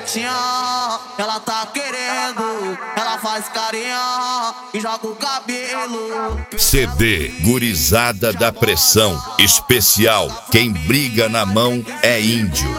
bonitinha, ela tá querendo, ela faz carinha e joga o cabelo. CD Gurizada da Pressão Especial. Quem briga na mão é índio.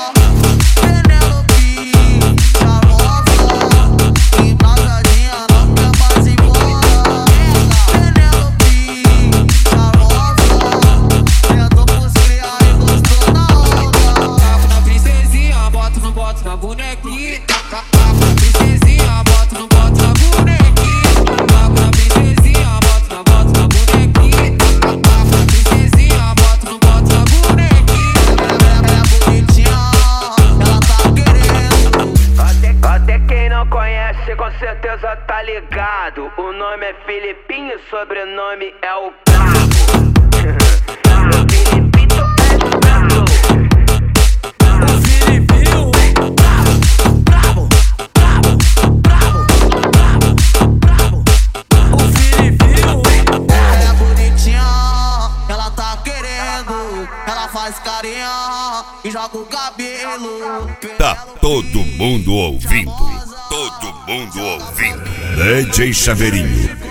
Na bonequinha, princesinha, bota no bota na bonequinha. Na princesinha, bota na bonequinha. Princesinha, bota no bota na bonequinha. Ela é bonitinha, ela tá querendo. Até quem não conhece com certeza tá ligado. O nome é Filipinho, sobrenome é o Brabo. Ela faz carinha e joga o cabelo. Tá todo mundo ouvindo. Todo mundo ouvindo. DJ Chaveirinho.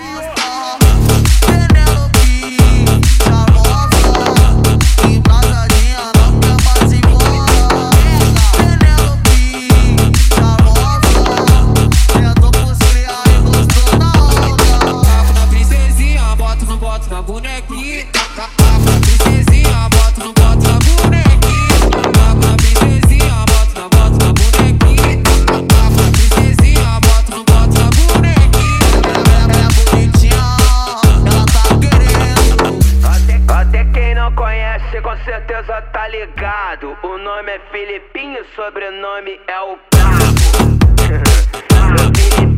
Na princesinha, bota no bota na bonequinha. Princesinha, bota no bota na bonequinha. Na princesinha, bota na bonequinha. Princesinha, bota no bota na bonequinha. Ela é bonitinha, ela tá querendo. Até quem não conhece com certeza tá ligado. O nome é Filipinho, sobrenome é o Brabo.